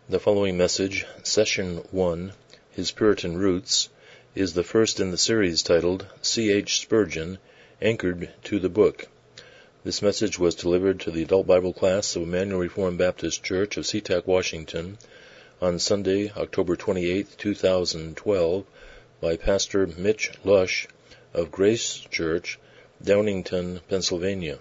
The following message, Session 1, His Puritan Roots, is the first in the series titled C. H. Spurgeon, Anchored to the Book. This message was delivered to the Adult Bible Class of Emmanuel Reformed Baptist Church of SeaTac, Washington, on Sunday, October 28, 2012, by Pastor Mitch Lush of Grace Church, Downingtown, Pennsylvania.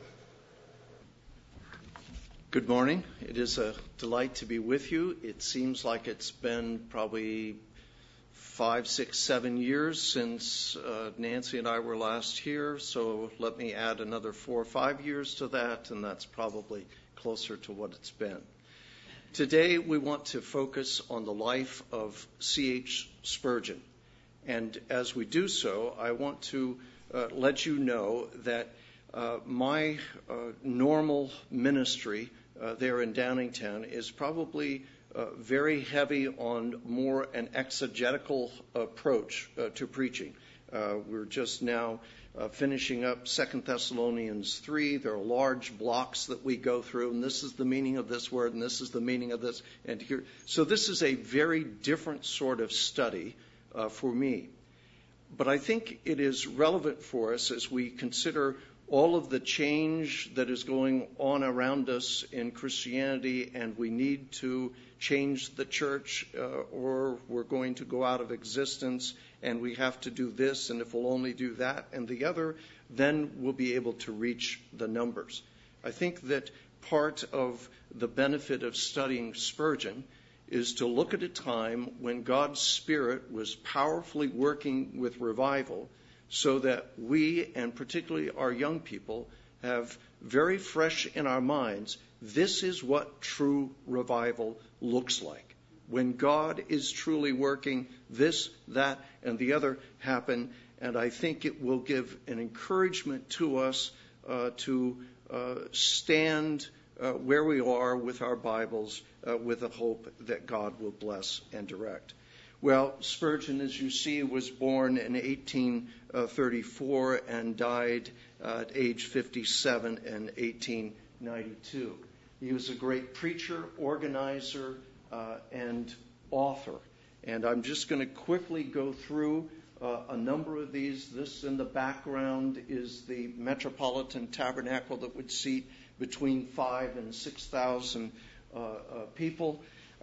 Good morning. It is a delight to be with you. It seems like it's been probably 5, 6, 7 years since Nancy and I were last here, so let me add another 4 or 5 years to that, and that's probably closer to what it's been. Today we want to focus on the life of C. H. Spurgeon, and as we do so, I want to let you know that my normal ministry there in Downingtown is probably very heavy on more an exegetical approach to preaching. We're just now finishing up 2 Thessalonians 3. There are large blocks that we go through, and this is the meaning of this word, and this is the meaning of this, and here. So this is a very different sort of study for me. But I think it is relevant for us as we consider all of the change that is going on around us in Christianity, and we need to change the church or we're going to go out of existence, and we have to do this, and if we'll only do that and the other, then we'll be able to reach the numbers. I think that part of the benefit of studying Spurgeon is to look at a time when God's Spirit was powerfully working with revival, so that we, and particularly our young people, have very fresh in our minds, this is what true revival looks like. When God is truly working, this, that, and the other happen, and I think it will give an encouragement to us to stand where we are with our Bibles, with the hope that God will bless and direct. Well, Spurgeon, as you see, was born in 1834 and died at age 57 in 1892. He was a great preacher, organizer, and author. And I'm just going to quickly go through a number of these. This in the background is the Metropolitan Tabernacle that would seat between 5,000 and 6,000 people.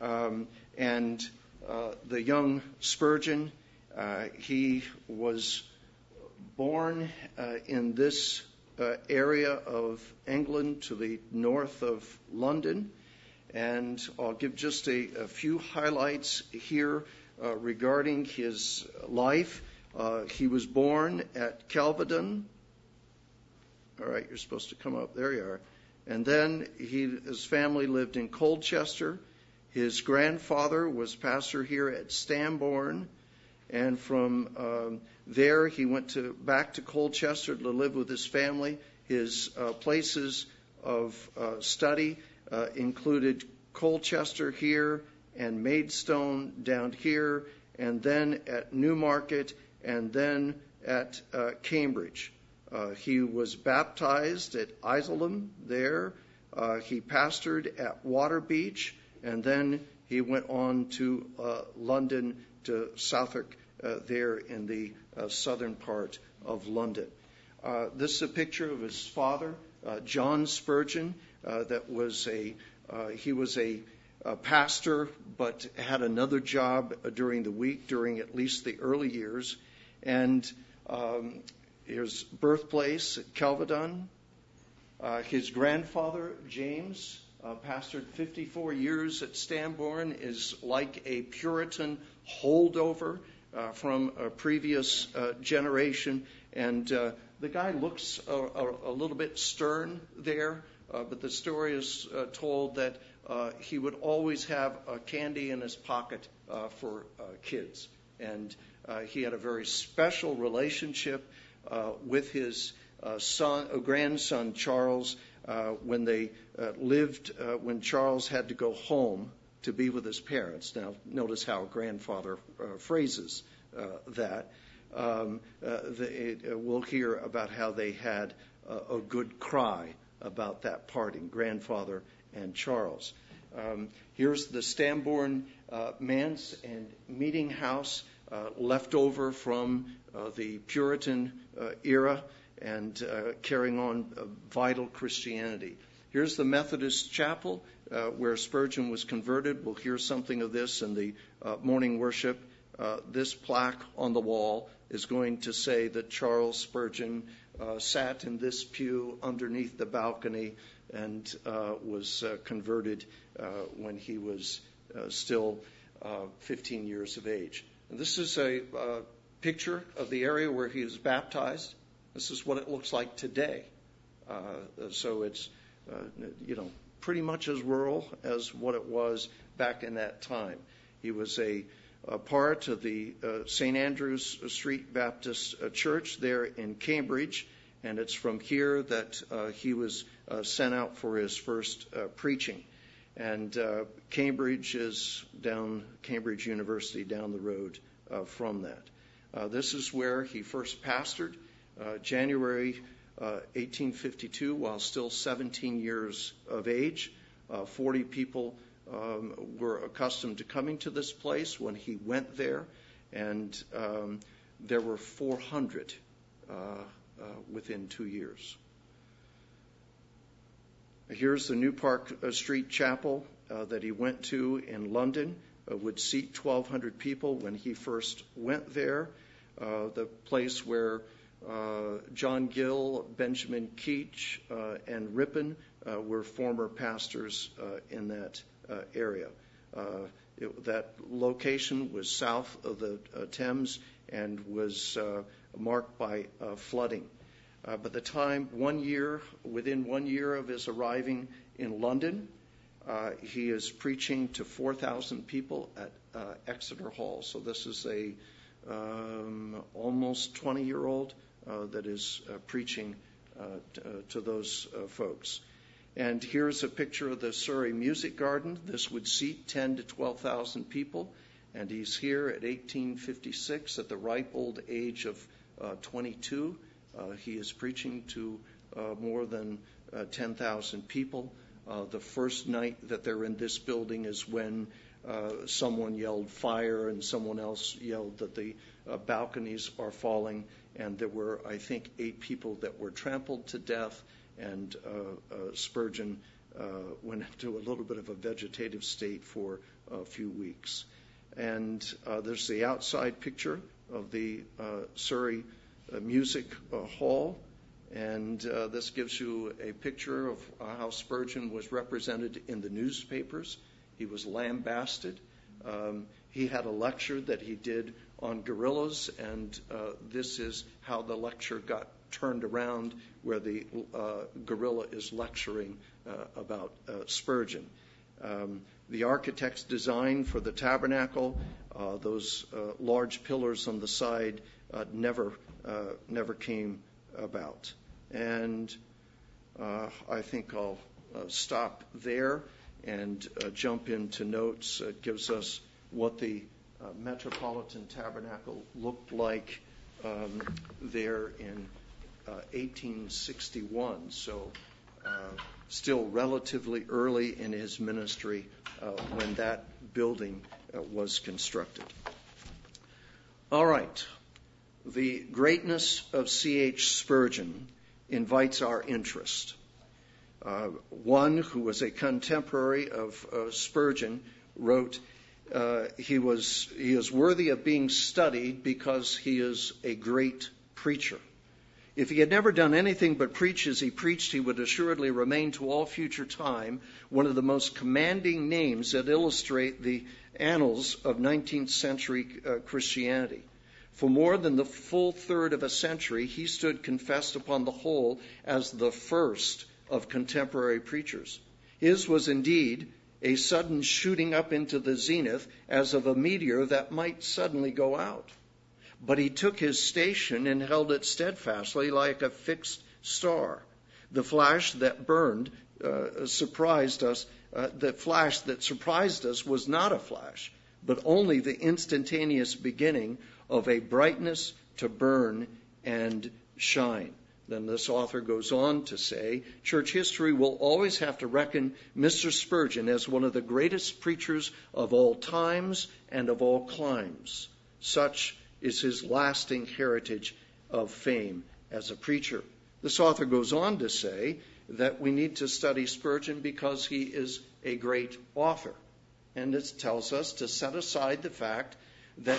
The young Spurgeon, he was born in this area of England to the north of London. And I'll give just a few highlights here regarding his life. He was born at Kelvedon. All right, you're supposed to come up. There you are. And then his family lived in Colchester. His grandfather was pastor here at Stambourne, and from there he went back to Colchester to live with his family. His places of study included Colchester here and Maidstone down here, and then at Newmarket, and then at Cambridge. He was baptized at Isleham there. He pastored at Waterbeach. And then he went on to London, to Southwark, there in the southern part of London. This is a picture of his father, John Spurgeon. He was a pastor, but had another job during the week, during at least the early years. And his birthplace at Kelvedon. His grandfather, James, pastored 54 years at Stambourne, is like a Puritan holdover from a previous generation. And the guy looks a little bit stern there, but the story is told that he would always have candy in his pocket for kids. And he had a very special relationship with his grandson Charles, when they when Charles had to go home to be with his parents. Now, notice how a grandfather phrases that. We'll hear about how they had a good cry about that parting, grandfather and Charles. Here's the Stambourne Manse and Meeting House, left over from the Puritan era and carrying on vital Christianity. Here's the Methodist Chapel where Spurgeon was converted. We'll hear something of this in the morning worship. This plaque on the wall is going to say that Charles Spurgeon sat in this pew underneath the balcony and was converted when he was still 15 years of age. And this is a picture of the area where he was baptized. This is what it looks like today. So it's, pretty much as rural as what it was back in that time. He was a part of the St. Andrew's Street Baptist Church there in Cambridge, and it's from here that he was sent out for his first preaching. And Cambridge is Cambridge University down the road from that. This is where he first pastored, January 1852, while still 17 years of age. 40 people were accustomed to coming to this place when he went there, and there were 400 within 2 years. Here's the New Park Street Chapel that he went to in London. Would seat 1,200 people when he first went there. The place where John Gill, Benjamin Keach, and Ripon were former pastors in that area. That location was south of the Thames and was marked by flooding. By the time within 1 year of his arriving in London, he is preaching to 4,000 people at Exeter Hall. So this is a almost 20-year-old that is preaching to those folks. And here's a picture of the Surrey Music Garden. This would seat 10 to 12,000 people. And he's here at 1856 at the ripe old age of 22. He is preaching to more than 10,000 people. The first night that they're in this building is when someone yelled fire and someone else yelled that the balconies are falling. And there were, I think, 8 people that were trampled to death. And Spurgeon went into a little bit of a vegetative state for a few weeks. And there's the outside picture of the Surrey Music Hall. And this gives you a picture of how Spurgeon was represented in the newspapers. He was lambasted. He had a lecture that he did on gorillas, and this is how the lecture got turned around, where the gorilla is lecturing about Spurgeon. The architect's design for the tabernacle, those large pillars on the side, never came about. And I think I'll stop there and jump into notes. It gives us what the Metropolitan Tabernacle looked like there in 1861. So still relatively early in his ministry when that building was constructed. All right. The greatness of C.H. Spurgeon invites our interest. One who was a contemporary of Spurgeon wrote, he is worthy of being studied because he is a great preacher. If he had never done anything but preach as he preached, he would assuredly remain to all future time one of the most commanding names that illustrate the annals of 19th century Christianity. For more than the full third of a century, he stood confessed upon the whole as the first of contemporary preachers. His was indeed a sudden shooting up into the zenith as of a meteor that might suddenly go out. But he took his station and held it steadfastly like a fixed star. The flash that burned surprised us. The flash that surprised us was not a flash, but only the instantaneous beginning of a brightness to burn and shine. Then this author goes on to say, church history will always have to reckon Mr. Spurgeon as one of the greatest preachers of all times and of all climes. Such is his lasting heritage of fame as a preacher. This author goes on to say that we need to study Spurgeon because he is a great author. And it tells us to set aside the fact that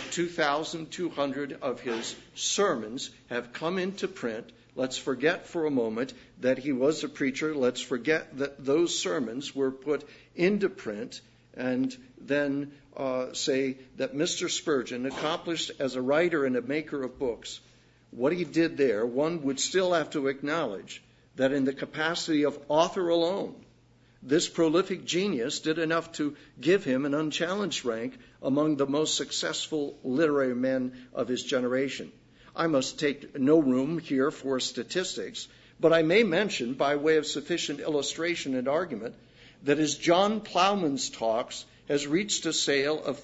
2,200 of his sermons have come into print. Let's forget for a moment that he was a preacher. Let's forget that those sermons were put into print, and then say that Mr. Spurgeon, accomplished as a writer and a maker of books, what he did there, one would still have to acknowledge that in the capacity of author alone, this prolific genius did enough to give him an unchallenged rank among the most successful literary men of his generation. I must take no room here for statistics, but I may mention, by way of sufficient illustration and argument, that his John Plowman's Talks has reached a sale of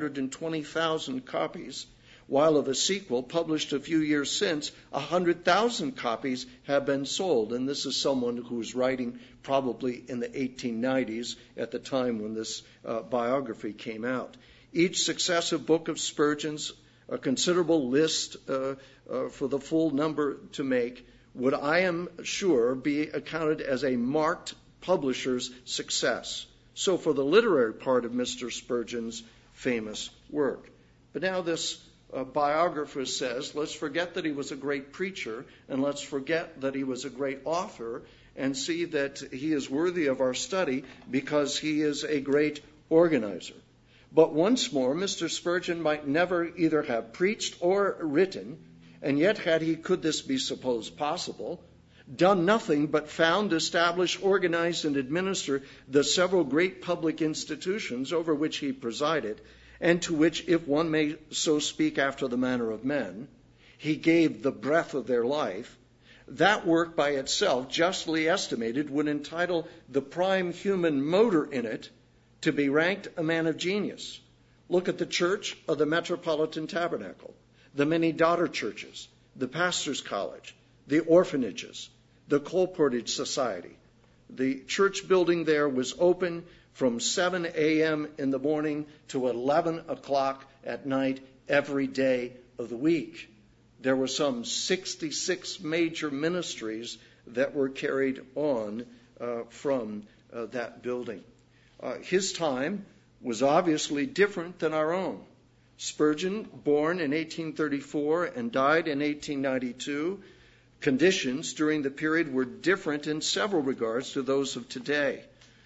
320,000 copies, while of a sequel published a few years since, 100,000 copies have been sold. And this is someone who was writing probably in the 1890s at the time when this biography came out. Each successive book of Spurgeon's, a considerable list for the full number to make, would, I am sure, be accounted as a marked publisher's success. So for the literary part of Mr. Spurgeon's famous work. But now this biographer says, let's forget that he was a great preacher, and let's forget that he was a great author, and see that he is worthy of our study because he is a great organizer. But once more, Mr. Spurgeon might never either have preached or written, and yet had he, could this be supposed possible, done nothing but found, establish, organize, and administer the several great public institutions over which he presided, and to which, if one may so speak after the manner of men, he gave the breath of their life. That work by itself, justly estimated, would entitle the prime human motor in it to be ranked a man of genius. Look at the church of the Metropolitan Tabernacle, the many daughter churches, the pastor's college, the orphanages, the Colportage Society. The church building there was open from 7 a.m. in the morning to 11 o'clock at night every day of the week. There were some 66 major ministries that were carried on from that building. His time was obviously different than our own. Spurgeon, born in 1834 and died in 1892, conditions during the period were different in several regards to those of today.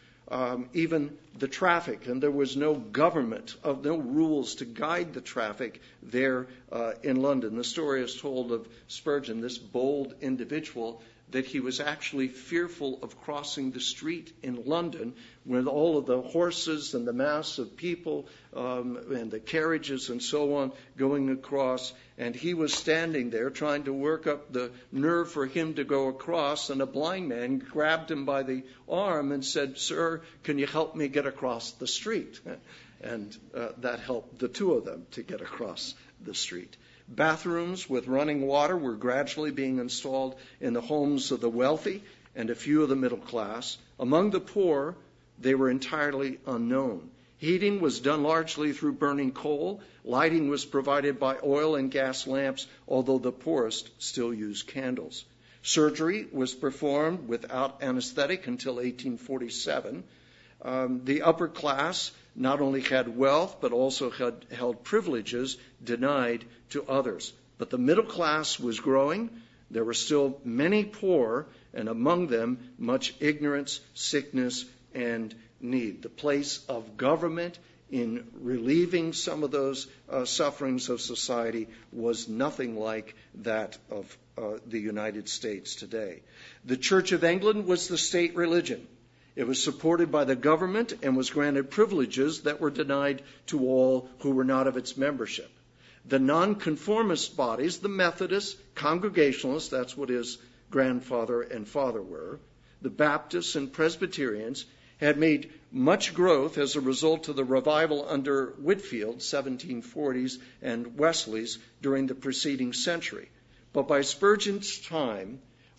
Even the traffic, and there was no government, no rules to guide the traffic there in London. The story is told of Spurgeon, this bold individual, that he was actually fearful of crossing the street in London with all of the horses and the mass of people and the carriages and so on going across. And he was standing there trying to work up the nerve for him to go across, and a blind man grabbed him by the arm and said, "Sir, can you help me get across the street?" And that helped the two of them to get across the street. Bathrooms with running water were gradually being installed in the homes of the wealthy and a few of the middle class. Among the poor, they were entirely unknown. Heating was done largely through burning coal. Lighting was provided by oil and gas lamps, although the poorest still used candles. Surgery was performed without anesthetic until 1847. The upper class not only had wealth, but also had held privileges denied to others. But the middle class was growing. There were still many poor, and among them much ignorance, sickness, and need. The place of government in relieving some of those sufferings of society was nothing like that of the United States today. The Church of England was the state religion. It was supported by the government and was granted privileges that were denied to all who were not of its membership. The nonconformist bodies, the Methodists, Congregationalists, that's what his grandfather and father were, the Baptists and Presbyterians, had made much growth as a result of the revival under Whitefield, 1740s, and Wesley's during the preceding century. But by Spurgeon's time,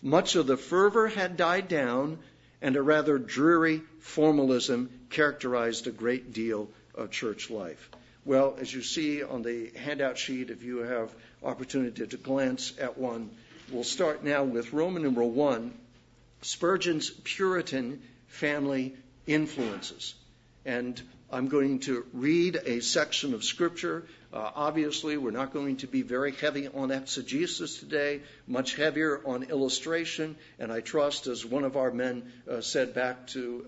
Much of the fervor had died down, and a rather dreary formalism characterized a great deal of church life. Well, as you see on the handout sheet, if you have opportunity to glance at one, we'll start now with Roman numeral 1, Spurgeon's Puritan family influences. And I'm going to read a section of Scripture. Obviously, we're not going to be very heavy on exegesis today, much heavier on illustration. And I trust, as one of our men said back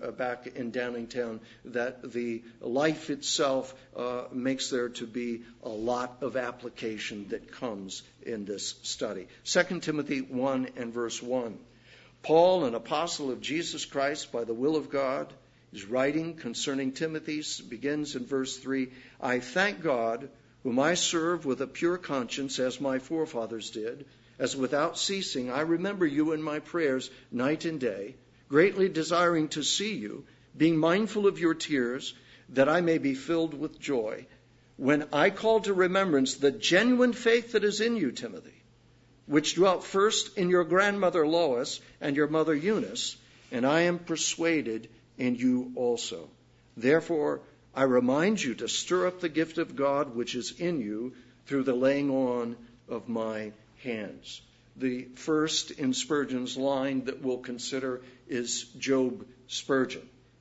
in Downingtown, that the life itself makes there to be a lot of application that comes in this study. 2 Timothy 1 and verse 1. Paul, an apostle of Jesus Christ by the will of God, is writing concerning Timothy, begins in verse 3, I thank God, whom I serve with a pure conscience, as my forefathers did, as without ceasing I remember you in my prayers night and day, greatly desiring to see you, being mindful of your tears, that I may be filled with joy, when I call to remembrance the genuine faith that is in you, Timothy, which dwelt first in your grandmother Lois and your mother Eunice, and I am persuaded in you also. Therefore, I remind you to stir up the gift of God which is in you through the laying on of my hands. The first in Spurgeon's line that we'll consider is Job Spurgeon.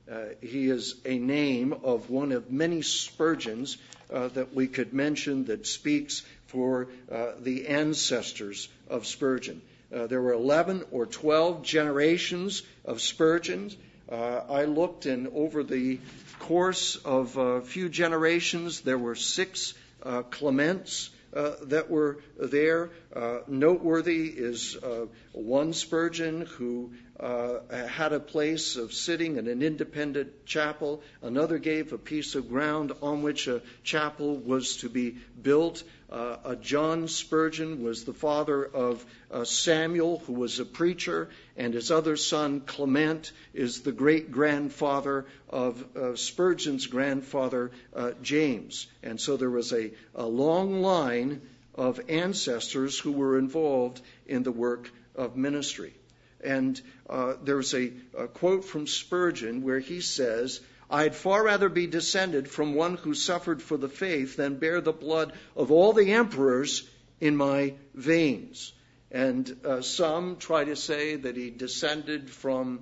He is a name of one of many Spurgeons that we could mention that speaks for the ancestors of Spurgeon. There were 11 or 12 generations of Spurgeons. I looked, and over the course of a few generations, there were 6 Clements that were there. Noteworthy is one Spurgeon who had a place of sitting in an independent chapel. Another gave a piece of ground on which a chapel was to be built. John Spurgeon was the father of Samuel, who was a preacher, and his other son, Clement, is the great-grandfather of Spurgeon's grandfather, James. And so there was a long line of ancestors who were involved in the work of ministry. And there's a quote from Spurgeon where he says, I'd far rather be descended from one who suffered for the faith than bear the blood of all the emperors in my veins. And some try to say that he descended from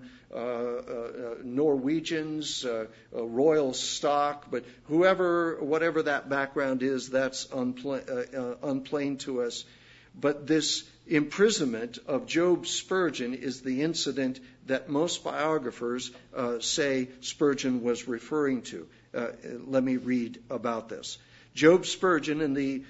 Norwegians, royal stock, but whatever that background is, that's unplain to us. But this imprisonment of Job Spurgeon is the incident that most biographers say Spurgeon was referring to. Let me read about this. Job Spurgeon in the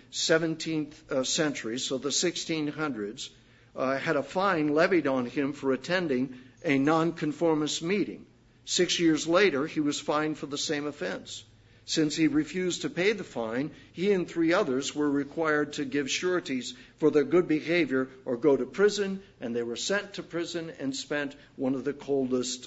17th century, so the 1600s, had a fine levied on him for attending a nonconformist meeting. 6 years later, he was fined for the same offense. Since he refused to pay the fine, he and 3 others were required to give sureties for their good behavior or go to prison, and they were sent to prison and spent one of the coldest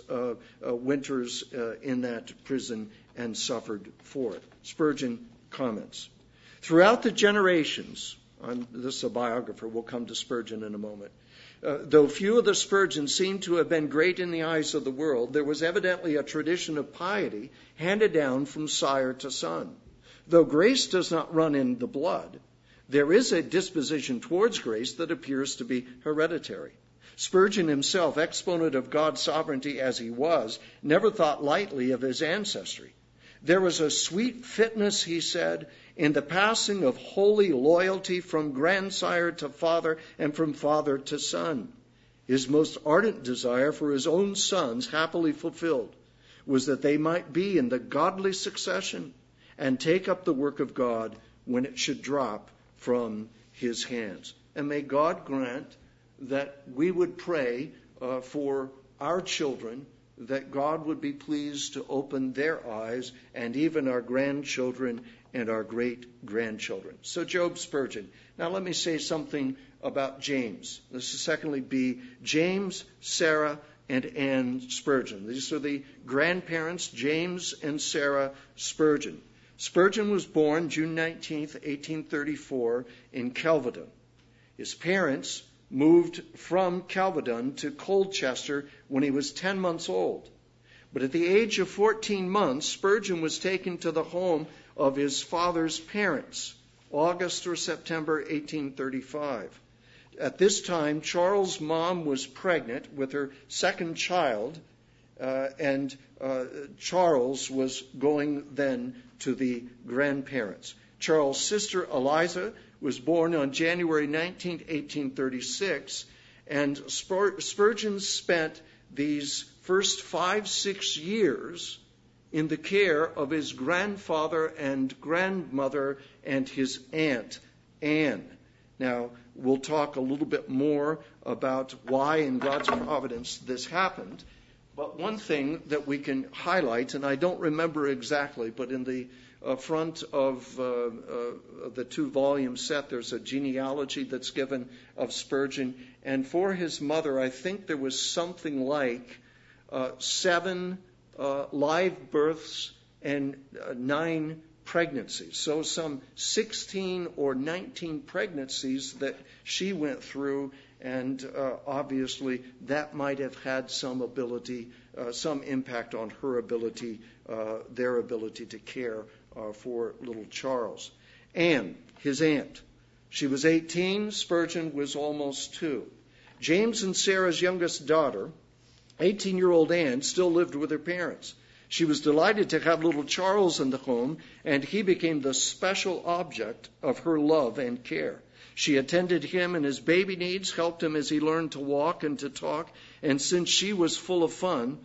winters in that prison and suffered for it. Spurgeon comments, throughout the generations, this is a biographer, we'll come to Spurgeon in a moment, though few of the Spurgeons seem to have been great in the eyes of the world, there was evidently a tradition of piety handed down from sire to son. Though grace does not run in the blood, there is a disposition towards grace that appears to be hereditary. Spurgeon himself, exponent of God's sovereignty as he was, never thought lightly of his ancestry. There was a sweet fitness, he said, in the passing of holy loyalty from grandsire to father and from father to son. His most ardent desire for his own sons, happily fulfilled, was that they might be in the godly succession and take up the work of God when it should drop from his hands. And may God grant that we would pray for our children, that God would be pleased to open their eyes, and even our grandchildren and our great-grandchildren. So Job Spurgeon. Now let me say something about James. This is secondly be James, Sarah, and Anne Spurgeon. These are the grandparents, James and Sarah Spurgeon. Spurgeon was born June 19th, 1834 in Kelvedon. His parents moved from Kelvedon to Colchester when he was 10 months old. But at the age of 14 months, Spurgeon was taken to the home of his father's parents, August or September 1835. At this time, Charles' mom was pregnant with her second child, and Charles was going then to the grandparents. Charles' sister Eliza was born on January 19, 1836, and Spurgeon spent these first 5-6 years in the care of his grandfather and grandmother and his aunt, Anne. Now, we'll talk a little bit more about why in God's providence this happened. But one thing that we can highlight, and I don't remember exactly, but in the front of the 2-volume set, there's a genealogy that's given of Spurgeon. And for his mother, I think there was something like 7 live births and 9 pregnancies. So some 16 or 19 pregnancies that she went through, and obviously that might have had some ability, some impact on her ability, their ability to care for little Charles. Anne, his aunt, she was 18, Spurgeon was almost 2. James and Sarah's youngest daughter, 18-year-old Anne, still lived with her parents. She was delighted to have little Charles in the home, and he became the special object of her love and care. She attended him in his baby needs, helped him as he learned to walk and to talk, and since she was full of fun,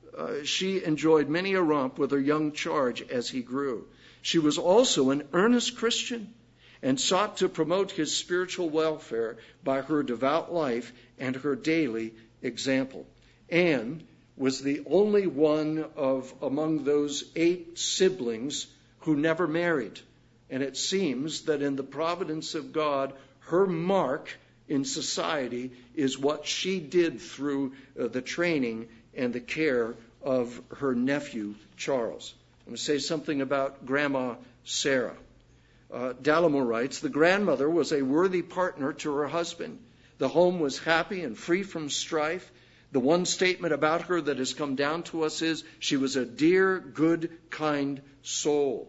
she enjoyed many a romp with her young charge as he grew. She was also an earnest Christian and sought to promote his spiritual welfare by her devout life and her daily example. Anne was the only one among those 8 siblings who never married. And it seems that in the providence of God, her mark in society is what she did through the training and the care of her nephew, Charles. I'm going to say something about Grandma Sarah. Dallimore writes, the grandmother was a worthy partner to her husband. The home was happy and free from strife. The one statement about her that has come down to us is she was a dear, good, kind soul.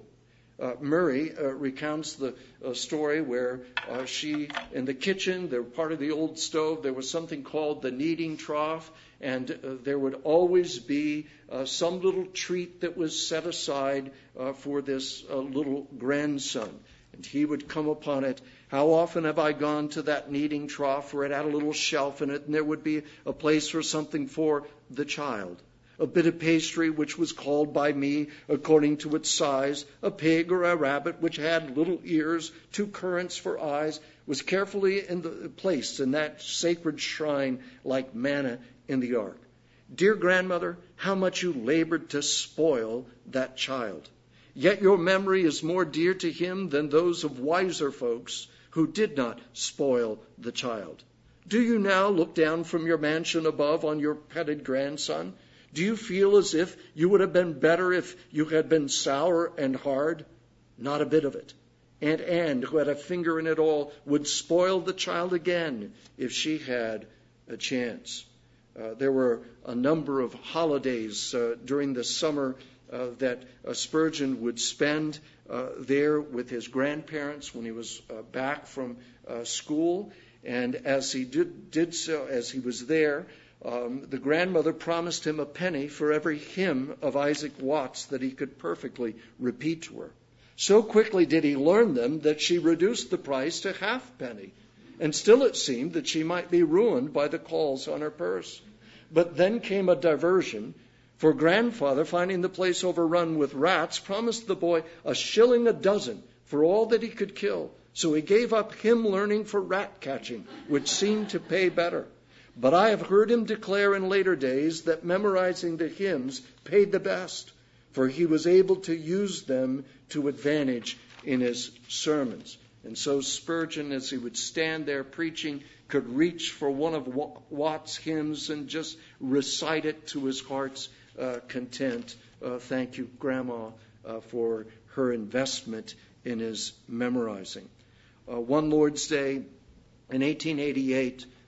Murray recounts the story where she, in the kitchen, they were part of the old stove, there was something called the kneading trough, and there would always be some little treat that was set aside for this little grandson. And he would come upon it. How often have I gone to that kneading trough where it had a little shelf in it, and there would be a place for something for the child. A bit of pastry which was called by me according to its size, a pig or a rabbit which had little ears, 2 currants for eyes, was carefully placed in that sacred shrine like manna in the ark. Dear grandmother, how much you labored to spoil that child. Yet your memory is more dear to him than those of wiser folks who did not spoil the child. Do you now look down from your mansion above on your petted grandson? Do you feel as if you would have been better if you had been sour and hard? Not a bit of it. Aunt Anne, who had a finger in it all, would spoil the child again if she had a chance. There were a number of holidays during the summer that Spurgeon would spend there with his grandparents when he was back from school. And as he did so, as he was there, the grandmother promised him a penny for every hymn of Isaac Watts that he could perfectly repeat to her. So quickly did he learn them that she reduced the price to halfpenny. And still it seemed that she might be ruined by the calls on her purse. But then came a diversion. For grandfather, finding the place overrun with rats, promised the boy a shilling a dozen for all that he could kill. So he gave up hymn learning for rat catching, which seemed to pay better. But I have heard him declare in later days that memorizing the hymns paid the best, for he was able to use them to advantage in his sermons. And so Spurgeon, as he would stand there preaching, could reach for one of Watts' hymns and just recite it to his heart's content. Thank you, Grandma, for her investment in his memorizing. One Lord's Day in 1888,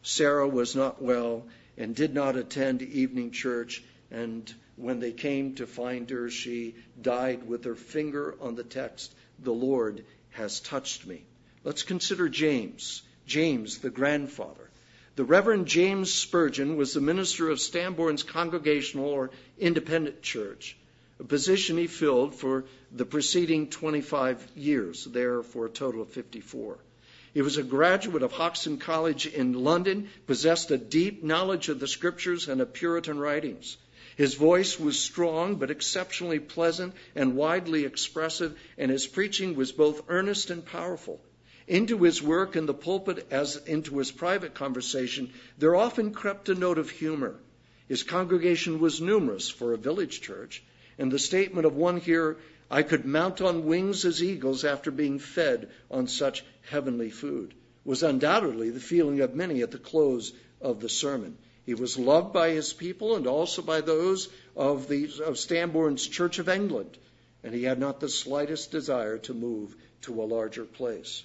Sarah was not well and did not attend evening church, and when they came to find her, she died with her finger on the text, "The Lord has touched me." Let's consider James, the grandfather. The Reverend James Spurgeon was the minister of Stambourne's Congregational or Independent Church, a position he filled for the preceding 25 years, there for a total of 54. He was a graduate of Hoxton College in London, possessed a deep knowledge of the Scriptures and of Puritan writings. His voice was strong but exceptionally pleasant and widely expressive, and his preaching was both earnest and powerful. Into his work in the pulpit as into his private conversation, there often crept a note of humor. His congregation was numerous for a village church, and the statement of one here, "I could mount on wings as eagles after being fed on such heavenly food," was undoubtedly the feeling of many at the close of the sermon. He was loved by his people and also by those of Stambourne's Church of England, and he had not the slightest desire to move to a larger place.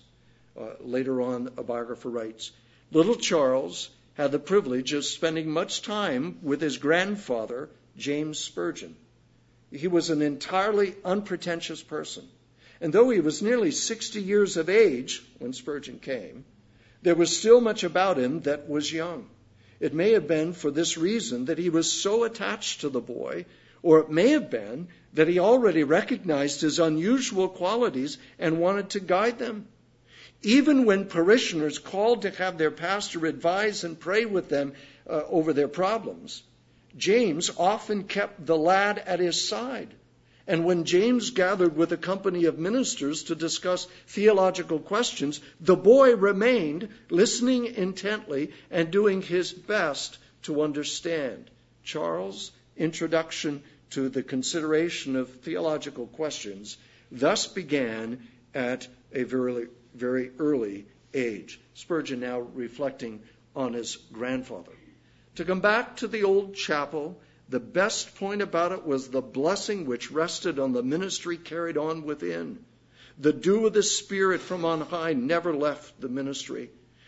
Later on, a biographer writes, "Little Charles had the privilege of spending much time with his grandfather, James Spurgeon. He was an entirely unpretentious person, and though he was nearly 60 years of age when Spurgeon came, there was still much about him that was young. It may have been for this reason that he was so attached to the boy, or it may have been that he already recognized his unusual qualities and wanted to guide them. Even when parishioners called to have their pastor advise and pray with them over their problems, James often kept the lad at his side. And when James gathered with a company of ministers to discuss theological questions, the boy remained listening intently and doing his best to understand. Charles' introduction to the consideration of theological questions thus began at a very, very early age. Spurgeon now reflecting on his grandfather. To come back to the old chapel, the best point about it was the blessing which rested on the ministry carried on within. The dew of the Spirit from on high never left the ministry.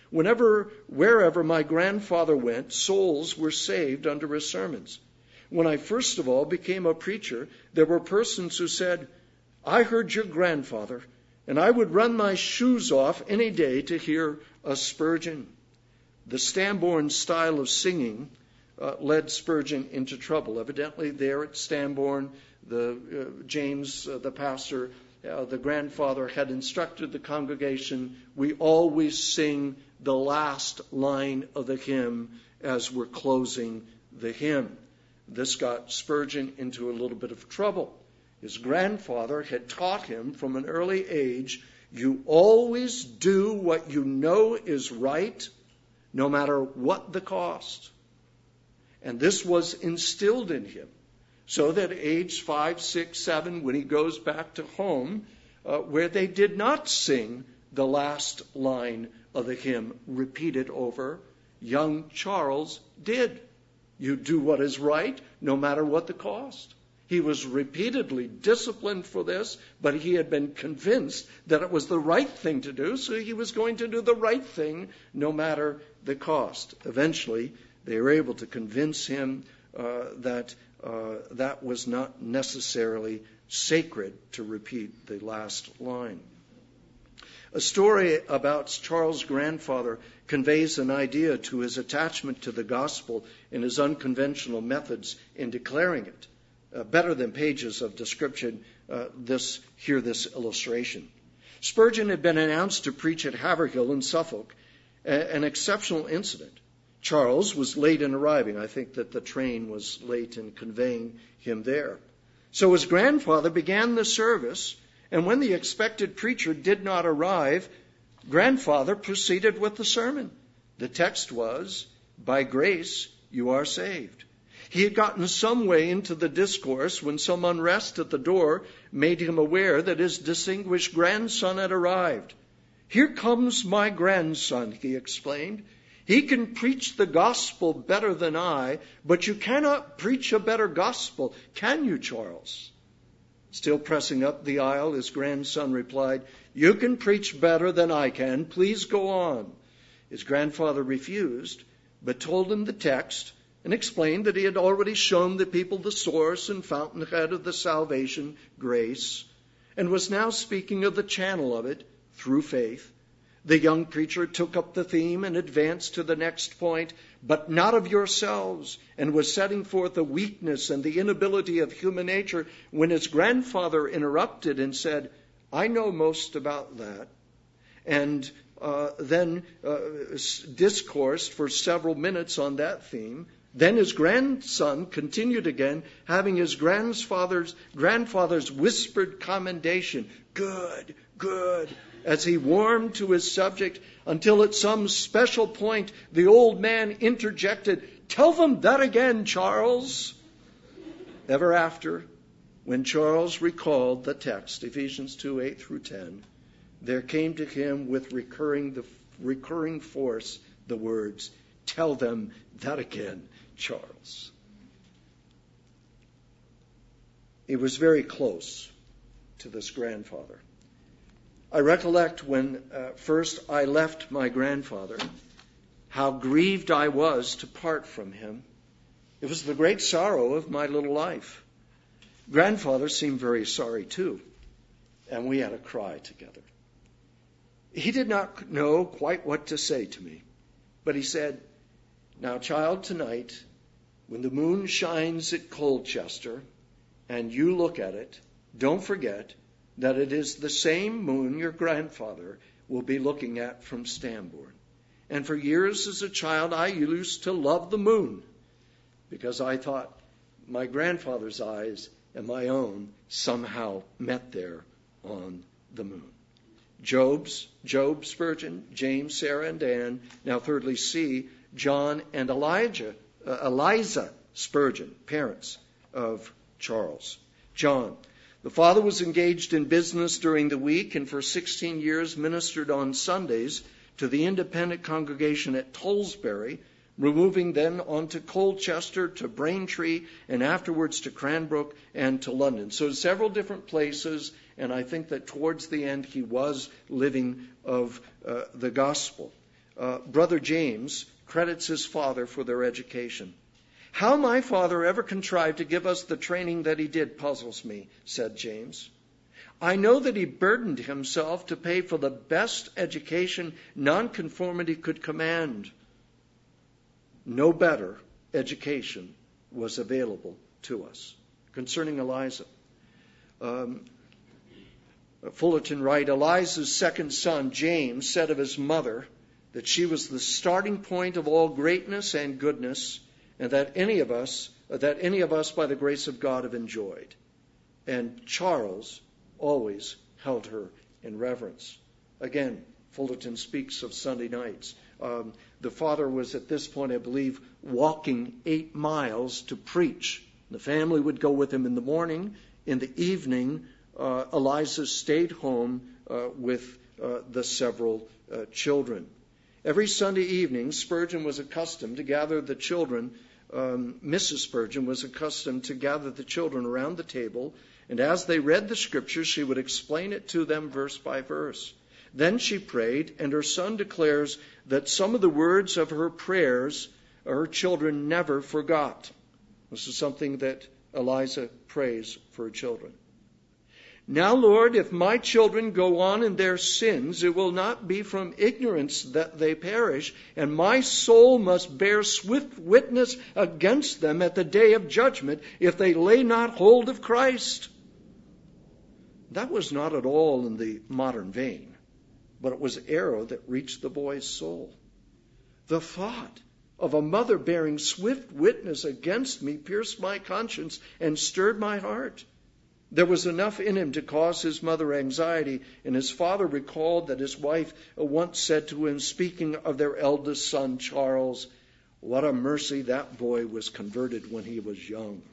Wherever my grandfather went, souls were saved under his sermons. When I first of all became a preacher, there were persons who said, "I heard your grandfather, and I would run my shoes off any day to hear a Spurgeon." The Stambourne style of singing led Spurgeon into trouble. Evidently, there at Stambourne, James, the pastor, the grandfather, had instructed the congregation, "We always sing the last line of the hymn as we're closing the hymn." This got Spurgeon into a little bit of trouble. His grandfather had taught him from an early age, "You always do what you know is right, no matter what the cost." And this was instilled in him, so that at age 5, 6, 7, when he goes back to home, where they did not sing the last line of the hymn repeated over, young Charles did. You do what is right, no matter what the cost. He was repeatedly disciplined for this, but he had been convinced that it was the right thing to do, so he was going to do the right thing no matter the cost. Eventually, they were able to convince him that that was not necessarily sacred to repeat the last line. A story about Charles' grandfather conveys an idea to his attachment to the gospel and his unconventional methods in declaring it. Better than pages of description, this illustration. Spurgeon had been announced to preach at Haverhill in Suffolk, an exceptional incident. Charles was late in arriving. I think that the train was late in conveying him there. So his grandfather began the service, and when the expected preacher did not arrive, grandfather proceeded with the sermon. The text was, "By grace you are saved." He had gotten some way into the discourse when some unrest at the door made him aware that his distinguished grandson had arrived. "Here comes my grandson," he explained. "He can preach the gospel better than I, but you cannot preach a better gospel, can you, Charles?" Still pressing up the aisle, his grandson replied, "You can preach better than I can. Please go on." His grandfather refused, but told him the text and explained that he had already shown the people the source and fountainhead of the salvation, grace, and was now speaking of the channel of it through faith. The young preacher took up the theme and advanced to the next point, but not of yourselves, and was setting forth the weakness and the inability of human nature when his grandfather interrupted and said, I know most about that. And then discoursed for several minutes on that theme. Then his grandson continued again, having his grandfather's whispered commendation, good, good, as he warmed to his subject, until at some special point the old man interjected, tell them that again, Charles. Ever after, when Charles recalled the text, Ephesians 2:8-10, there came to him with recurring force the words, tell them that again, Charles. He was very close to this grandfather. I recollect when first I left my grandfather, how grieved I was to part from him. It was the great sorrow of my little life. Grandfather seemed very sorry too, and we had a cry together. He did not know quite what to say to me, but he said, now, child, tonight, when the moon shines at Colchester and you look at it, don't forget that it is the same moon your grandfather will be looking at from Stambourne. And for years as a child, I used to love the moon because I thought my grandfather's eyes and my own somehow met there on the moon. Job Spurgeon, James, Sarah, and Dan. Now, thirdly, C, John and Eliza Spurgeon, parents of Charles. John, the father was engaged in business during the week and for 16 years ministered on Sundays to the independent congregation at Tollsbury, removing then on to Colchester, to Braintree, and afterwards to Cranbrook and to London. So several different places, and I think that towards the end he was living of the gospel. Brother James credits his father for their education. How my father ever contrived to give us the training that he did puzzles me, said James. I know that he burdened himself to pay for the best education nonconformity could command. No better education was available to us. Concerning Eliza, Fullerton Wright, Eliza's second son, James, said of his mother that she was the starting point of all greatness and goodness, and that any of us by the grace of God have enjoyed. And Charles always held her in reverence. Again, Fullerton speaks of Sunday nights. The father was at this point, I believe, walking 8 miles to preach. The family would go with him in the morning. In the evening, Eliza stayed home with the several children. Every Sunday evening, Spurgeon was accustomed to gather the children. Mrs. Spurgeon was accustomed to gather the children around the table, and as they read the scriptures, she would explain it to them verse by verse. Then she prayed, and her son declares that some of the words of her prayers her children never forgot. This is something that Eliza prays for her children. Now, Lord, if my children go on in their sins, it will not be from ignorance that they perish, and my soul must bear swift witness against them at the day of judgment if they lay not hold of Christ. That was not at all in the modern vein, but it was arrow that reached the boy's soul. The thought of a mother bearing swift witness against me pierced my conscience and stirred my heart. There was enough in him to cause his mother anxiety, and his father recalled that his wife once said to him, speaking of their eldest son, Charles, what a mercy that boy was converted when he was young.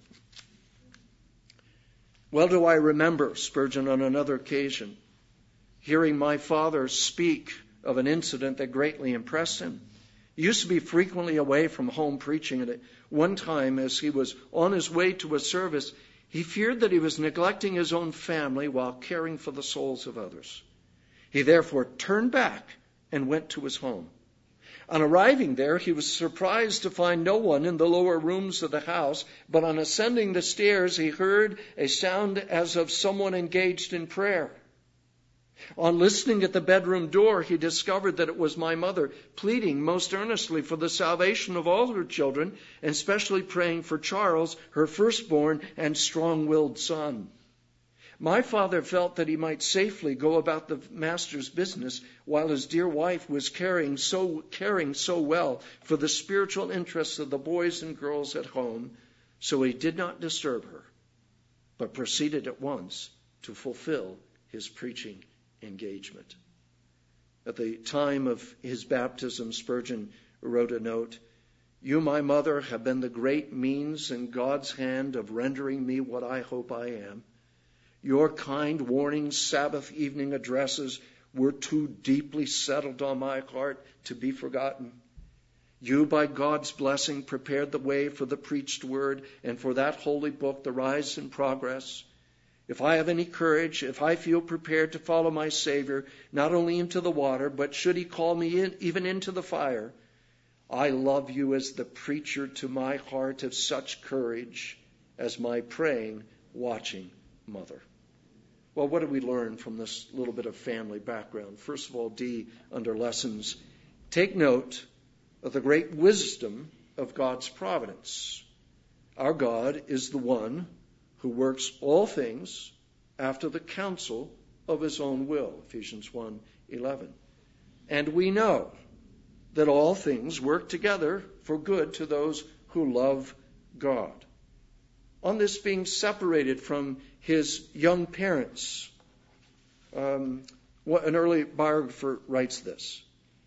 Well do I remember, Spurgeon on another occasion, hearing my father speak of an incident that greatly impressed him. He used to be frequently away from home preaching, and at one time as he was on his way to a service, he feared that he was neglecting his own family while caring for the souls of others. He therefore turned back and went to his home. On arriving there, he was surprised to find no one in the lower rooms of the house, but on ascending the stairs, he heard a sound as of someone engaged in prayer. On listening at the bedroom door, he discovered that it was my mother, pleading most earnestly for the salvation of all her children, and especially praying for Charles, her firstborn and strong-willed son. My father felt that he might safely go about the master's business while his dear wife was caring so well for the spiritual interests of the boys and girls at home, so he did not disturb her, but proceeded at once to fulfill his preaching engagement. At the time of his baptism, Spurgeon wrote a note, "You, my mother, have been the great means in God's hand of rendering me what I hope I am. Your kind warning Sabbath evening addresses were too deeply settled on my heart to be forgotten. You, by God's blessing, prepared the way for the preached word and for that holy book, The Rise and Progress. If I have any courage, if I feel prepared to follow my Savior, not only into the water, but should he call me even into the fire, I love you as the preacher to my heart of such courage as my praying, watching mother." Well, what do we learn from this little bit of family background? First of all, D, under lessons, take note of the great wisdom of God's providence. Our God is the one who works all things after the counsel of his own will, Ephesians 1:11. And we know that all things work together for good to those who love God. On this being separated from his young parents, an early biographer writes this,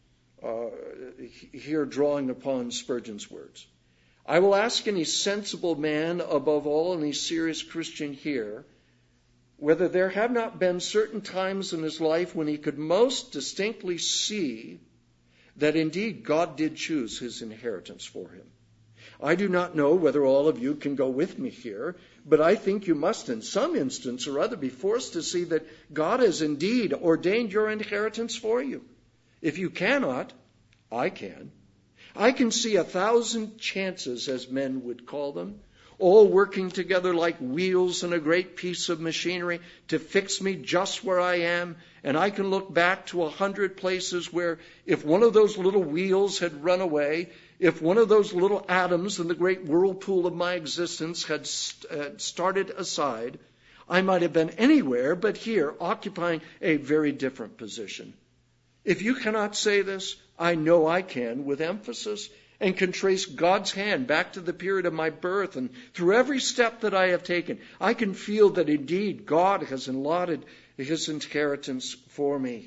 here drawing upon Spurgeon's words. "I will ask any sensible man, above all any serious Christian here, whether there have not been certain times in his life when he could most distinctly see that indeed God did choose his inheritance for him. I do not know whether all of you can go with me here, but I think you must in some instance or other be forced to see that God has indeed ordained your inheritance for you. If you cannot, I can. I can see 1,000 chances, as men would call them, all working together like wheels in a great piece of machinery to fix me just where I am, and I can look back to 100 places where if one of those little wheels had run away, if one of those little atoms in the great whirlpool of my existence had started aside, I might have been anywhere but here, occupying a very different position. If you cannot say this, I know I can with emphasis, and can trace God's hand back to the period of my birth, and through every step that I have taken, I can feel that indeed God has allotted his inheritance for me."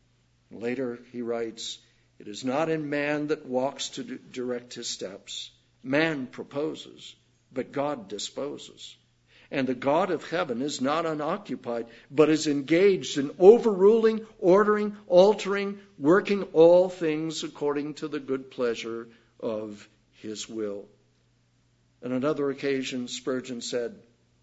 Later he writes, "It is not in man that walks to direct his steps. Man proposes, but God disposes. And the God of heaven is not unoccupied, but is engaged in overruling, ordering, altering, working all things according to the good pleasure of his will." On another occasion, Spurgeon said,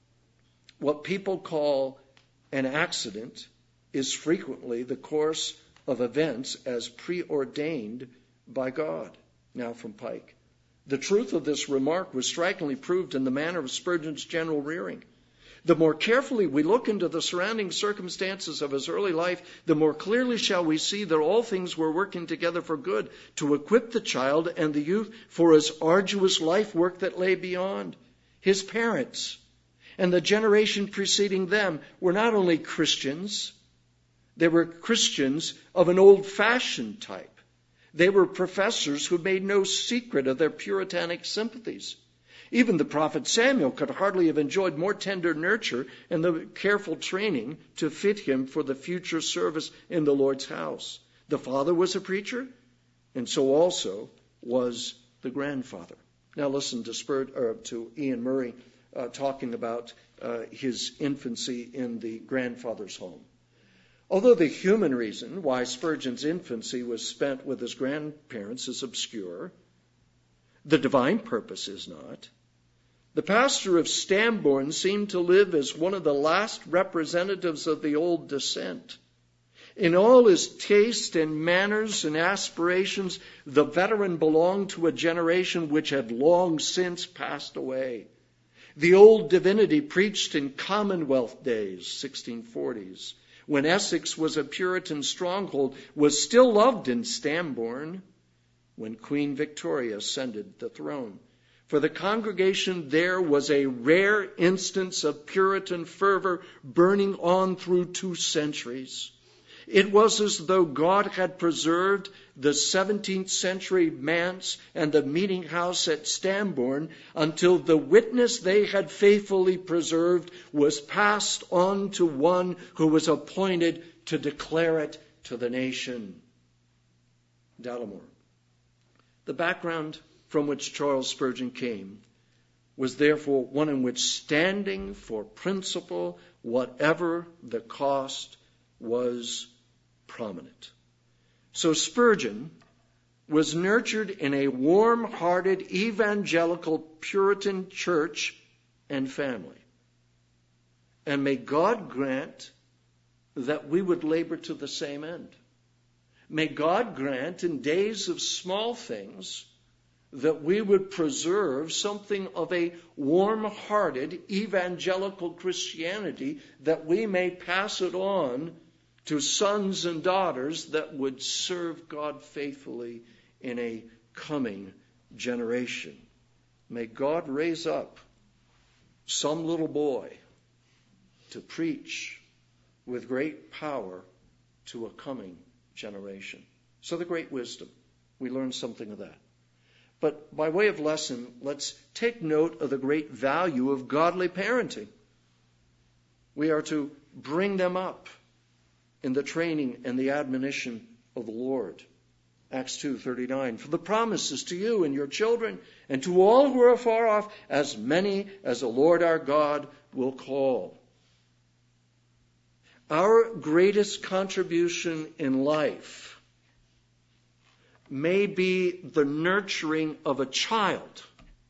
"What people call an accident is frequently the course of events as preordained by God." Now from Pike. The truth of this remark was strikingly proved in the manner of Spurgeon's general rearing. The more carefully we look into the surrounding circumstances of his early life, the more clearly shall we see that all things were working together for good to equip the child and the youth for his arduous life work that lay beyond. His parents and the generation preceding them were not only Christians, they were Christians of an old-fashioned type. They were professors who made no secret of their Puritanic sympathies. Even the prophet Samuel could hardly have enjoyed more tender nurture and the careful training to fit him for the future service in the Lord's house. The father was a preacher, and so also was the grandfather. Now listen to Ian Murray talking about his infancy in the grandfather's home. Although the human reason why Spurgeon's infancy was spent with his grandparents is obscure, the divine purpose is not. The pastor of Stambourne seemed to live as one of the last representatives of the old descent. In all his taste and manners and aspirations, the veteran belonged to a generation which had long since passed away. The old divinity preached in Commonwealth days, 1640s, when Essex was a Puritan stronghold, was still loved in Stambourne when Queen Victoria ascended the throne. For the congregation there was a rare instance of Puritan fervor burning on through 2 centuries. It was as though God had preserved the 17th century manse and the meeting house at Stambourne until the witness they had faithfully preserved was passed on to one who was appointed to declare it to the nation. Dallimore. The background from which Charles Spurgeon came was therefore one in which standing for principle, whatever the cost, was prominent. So Spurgeon was nurtured in a warm-hearted evangelical Puritan church and family. And may God grant that we would labor to the same end. May God grant in days of small things that we would preserve something of a warm-hearted evangelical Christianity, that we may pass it on to sons and daughters that would serve God faithfully in a coming generation. May God raise up some little boy to preach with great power to a coming generation. So the great wisdom, we learn something of that. But by way of lesson, let's take note of the great value of godly parenting. We are to bring them up in the training and the admonition of the Lord. Acts 2:39. For the promise is to you and your children and to all who are far off, as many as the Lord our God will call. Our greatest contribution in life may be the nurturing of a child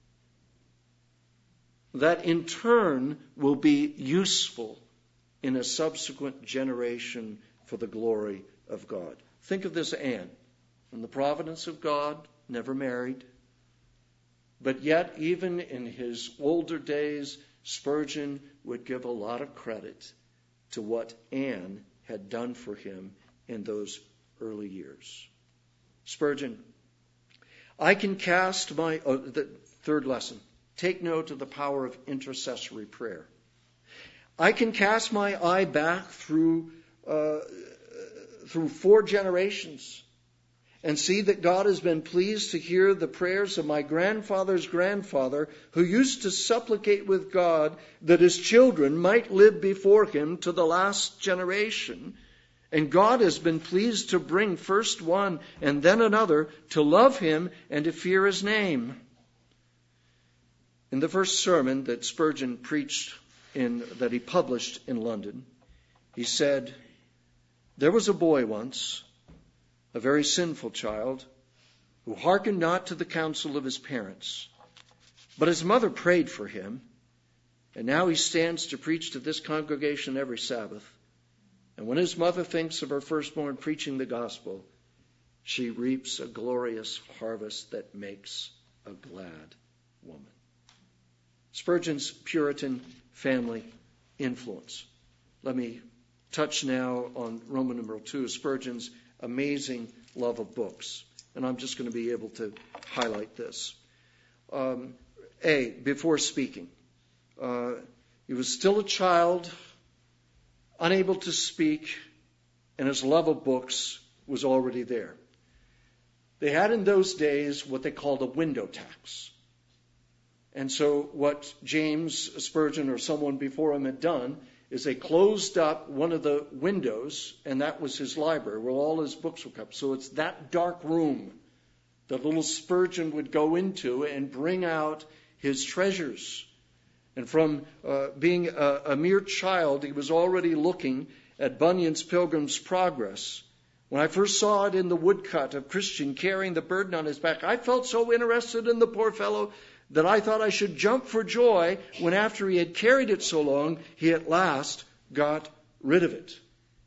that in turn will be useful in a subsequent generation for the glory of God. Think of this Anne, in the providence of God, never married, but yet even in his older days, Spurgeon would give a lot of credit to what Anne had done for him in those early years. Spurgeon, I can cast my, the third lesson, take note of the power of intercessory prayer. I can cast my eye back through 4 generations and see that God has been pleased to hear the prayers of my grandfather's grandfather, who used to supplicate with God that his children might live before him to the last generation. And God has been pleased to bring first one and then another to love him and to fear his name. In the first sermon that Spurgeon preached that he published in London, he said, there was a boy once, a very sinful child, who hearkened not to the counsel of his parents. But his mother prayed for him, and now he stands to preach to this congregation every Sabbath. And when his mother thinks of her firstborn preaching the gospel, she reaps a glorious harvest that makes a glad woman. Spurgeon's Puritan family influence. Let me touch now on Roman numeral 2, Spurgeon's amazing love of books. And I'm just going to be able to highlight this. Before speaking, he was still a child, unable to speak, and his love of books was already there. They had in those days what they called a window tax. And so what James Spurgeon or someone before him had done is they closed up one of the windows, and that was his library, where all his books were kept. So it's that dark room that little Spurgeon would go into and bring out his treasures. And from being a mere child, he was already looking at Bunyan's Pilgrim's Progress. When I first saw it in the woodcut of Christian carrying the burden on his back, I felt so interested in the poor fellow that I thought I should jump for joy when, after he had carried it so long, he at last got rid of it.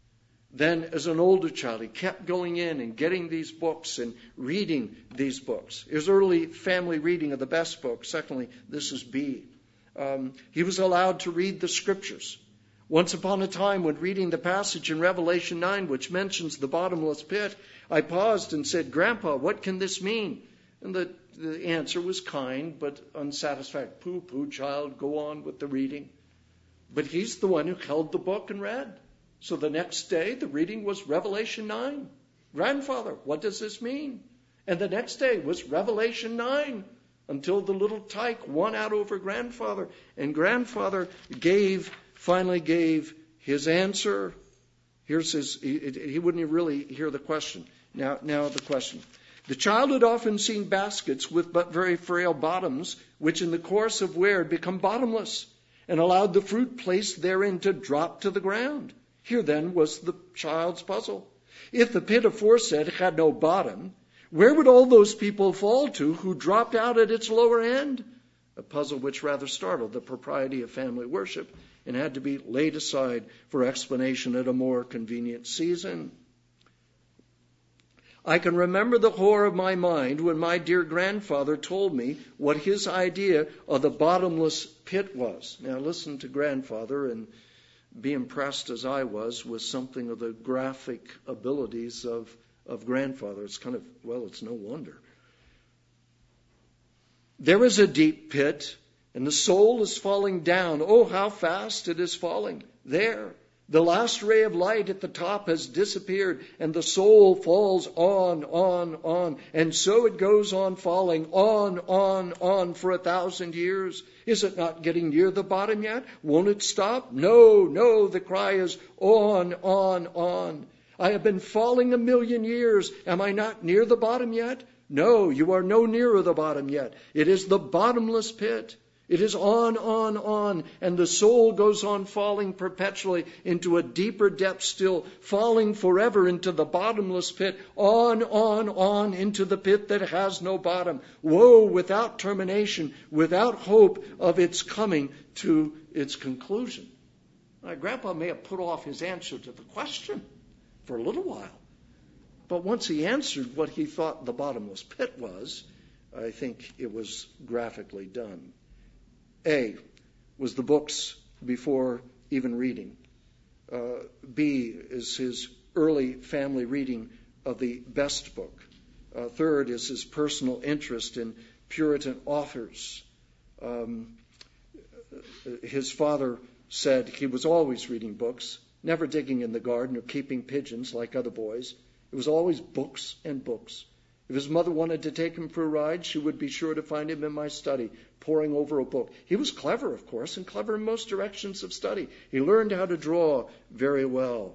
Then as an older child, he kept going in and getting these books and reading these books. His early family reading of the best book. Secondly, this is B. He was allowed to read the scriptures. Once upon a time, when reading the passage in Revelation 9, which mentions the bottomless pit, I paused and said, "Grandpa, what can this mean?" And the answer was kind but unsatisfactory. Pooh, child, go on with the reading. But he's the one who held the book and read. So the next day, the reading was Revelation 9. "Grandfather, what does this mean?" And the next day was Revelation 9, until the little tyke won out over grandfather. And grandfather finally gave his answer. Here's he wouldn't really hear the question. Now the question. The child had often seen baskets with but very frail bottoms, which in the course of wear had become bottomless, and allowed the fruit placed therein to drop to the ground. Here then was the child's puzzle. If the pit aforesaid had no bottom, where would all those people fall to who dropped out at its lower end? A puzzle which rather startled the propriety of family worship and had to be laid aside for explanation at a more convenient season. I can remember the horror of my mind when my dear grandfather told me what his idea of the bottomless pit was. Now listen to grandfather and be impressed as I was with something of the graphic abilities of grandfather. It's it's no wonder. There is a deep pit, and the soul is falling down. Oh, how fast it is falling. There, the last ray of light at the top has disappeared, and the soul falls on. And so it goes on falling on for 1,000 years. Is it not getting near the bottom yet? Won't it stop? No, the cry is on. I have been falling 1,000,000 years. Am I not near the bottom yet? No, you are no nearer the bottom yet. It is the bottomless pit. It is on, and the soul goes on falling perpetually into a deeper depth still, falling forever into the bottomless pit, on, into the pit that has no bottom. Woe, without termination, without hope of its coming to its conclusion. My grandpa may have put off his answer to the question for a little while, but once he answered what he thought the bottomless pit was, I think it was graphically done. A was the books before even reading. B is his early family reading of the best book. Third is his personal interest in Puritan authors. His father said he was always reading books, never digging in the garden or keeping pigeons like other boys. It was always books and books. If his mother wanted to take him for a ride, she would be sure to find him in my study, poring over a book. He was clever, of course, and clever in most directions of study. He learned how to draw very well.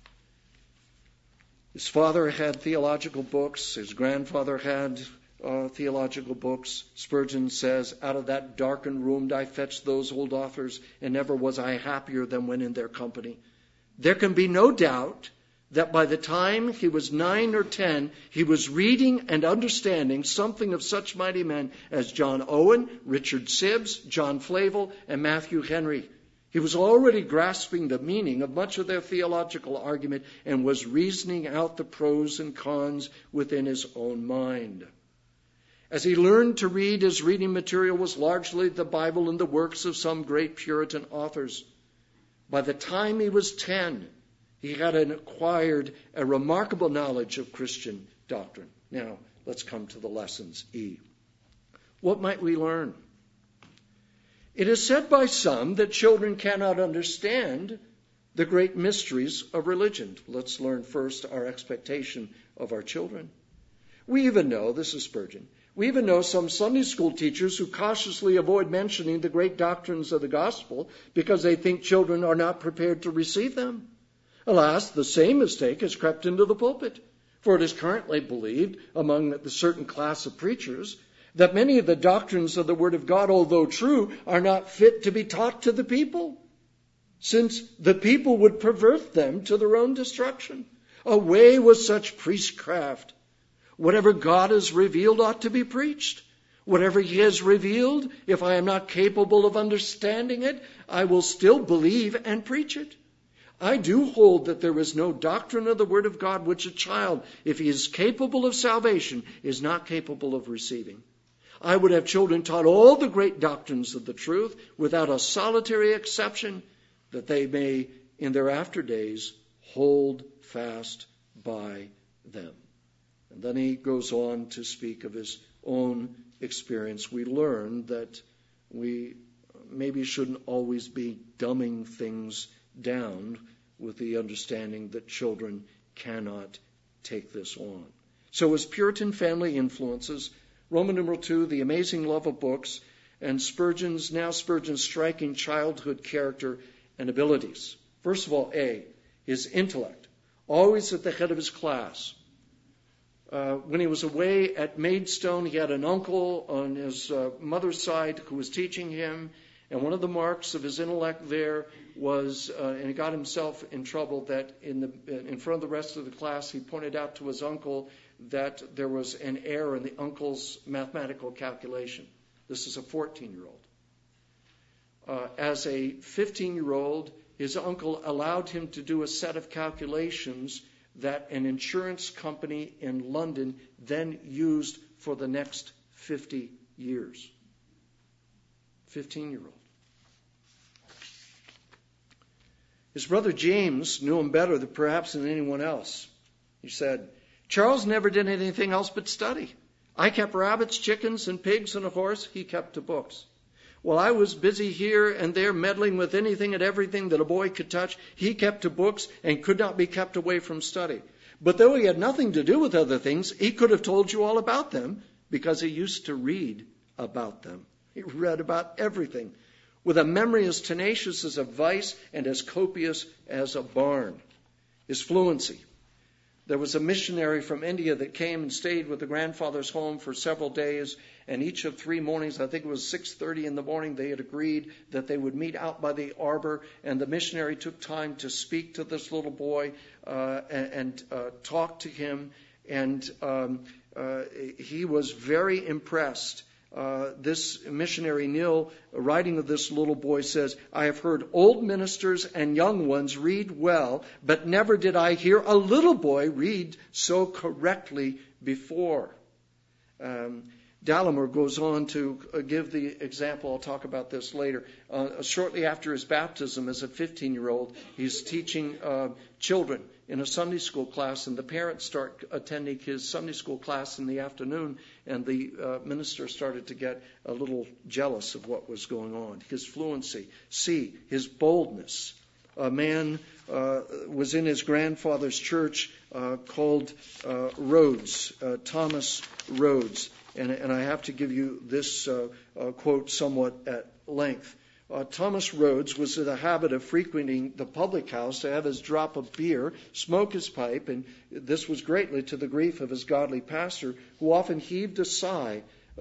His father had theological books. His grandfather had theological books. Spurgeon says, "Out of that darkened room I fetched those old authors, and never was I happier than when in their company." There can be no doubt that by the time he was 9 or 10, he was reading and understanding something of such mighty men as John Owen, Richard Sibbes, John Flavel, and Matthew Henry. He was already grasping the meaning of much of their theological argument and was reasoning out the pros and cons within his own mind. As he learned to read, his reading material was largely the Bible and the works of some great Puritan authors. By the time he was 10, he had acquired a remarkable knowledge of Christian doctrine. Now, let's come to the lessons. E. What might we learn? It is said by some that children cannot understand the great mysteries of religion. Let's learn first our expectation of our children. We even know, this is Spurgeon, we even know some Sunday school teachers who cautiously avoid mentioning the great doctrines of the gospel because they think children are not prepared to receive them. Alas, the same mistake has crept into the pulpit, for it is currently believed among the certain class of preachers that many of the doctrines of the Word of God, although true, are not fit to be taught to the people, since the people would pervert them to their own destruction. Away with such priestcraft. Whatever God has revealed ought to be preached. Whatever He has revealed, if I am not capable of understanding it, I will still believe and preach it. I do hold that there is no doctrine of the Word of God which a child, if he is capable of salvation, is not capable of receiving. I would have children taught all the great doctrines of the truth without a solitary exception, that they may, in their after days, hold fast by them. And then he goes on to speak of his own experience. We learn that we maybe shouldn't always be dumbing things down with the understanding that children cannot take this on. So as Puritan family influences, Roman numeral 2, the amazing love of books, and Spurgeon's striking childhood character and abilities. First of all, A, his intellect, always at the head of his class. When he was away at Maidstone, he had an uncle on his mother's side who was teaching him, and one of the marks of his intellect there was, and he got himself in trouble, that in front of the rest of the class, he pointed out to his uncle that there was an error in the uncle's mathematical calculation. This is a 14-year-old. As a 15-year-old, his uncle allowed him to do a set of calculations that an insurance company in London then used for the next 50 years. 15-year-old. His brother James knew him better perhaps than anyone else. He said, Charles never did anything else but study. I kept rabbits, chickens, and pigs and a horse. He kept to books. While I was busy here and there meddling with anything and everything that a boy could touch, he kept to books and could not be kept away from study. But though he had nothing to do with other things, he could have told you all about them because he used to read about them. He read about everything with a memory as tenacious as a vice and as copious as a barn. His fluency. There was a missionary from India that came and stayed with the grandfather's home for several days, and each of 3 mornings, I think it was 6:30 in the morning, they had agreed that they would meet out by the arbor, and the missionary took time to speak to this little boy and talk to him, and he was very impressed. This missionary, Neil, writing of this little boy, says, I have heard old ministers and young ones read well, but never did I hear a little boy read so correctly before. Dallimore goes on to give the example. I'll talk about this later. Shortly after his baptism as a 15-year-old, he's teaching children in a Sunday school class, and the parents start attending his Sunday school class in the afternoon, and the minister started to get a little jealous of what was going on. His fluency. C, his boldness. A man was in his grandfather's church called Rhodes, Thomas Rhodes. And I have to give you this quote somewhat at length. Thomas Rhodes was in the habit of frequenting the public house to have his drop of beer, smoke his pipe, and this was greatly to the grief of his godly pastor, who often heaved a sigh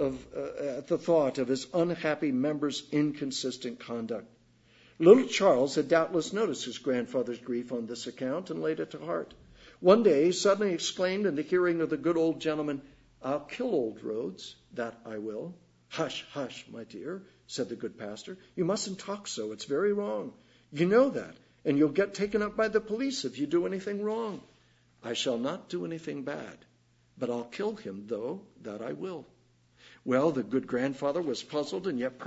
at the thought of his unhappy members' inconsistent conduct. Little Charles had doubtless noticed his grandfather's grief on this account and laid it to heart. One day he suddenly exclaimed in the hearing of the good old gentleman, I'll kill old Rhodes, that I will. Hush, hush, my dear, said the good pastor. You mustn't talk so. It's very wrong. You know that, and you'll get taken up by the police if you do anything wrong. I shall not do anything bad, but I'll kill him, though, that I will. Well, the good grandfather was puzzled and yet